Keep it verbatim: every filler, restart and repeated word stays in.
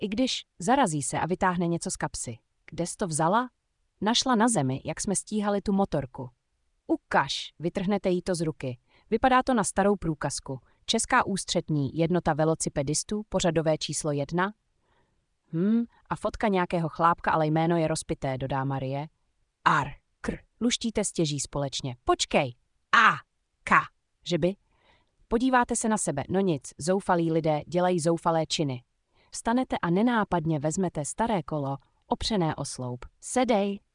I když zarazí se a vytáhne něco z kapsy. Kde jsi to vzala? Našla na zemi, jak jsme stíhali tu motorku. Ukaž, vytrhnete jí to z ruky. Vypadá to na starou průkazku. Česká ústřední jednota velocipedistů, pořadové číslo jedna. Hm, a fotka nějakého chlápka, ale jméno je rozpité, dodá Marie. Ar, kr, luštíte stěží společně. Počkej. A, ka, že by? Podíváte se na sebe, no nic, zoufalí lidé dělají zoufalé činy. Vstanete a nenápadně vezmete staré kolo, opřené o sloup. Sedej.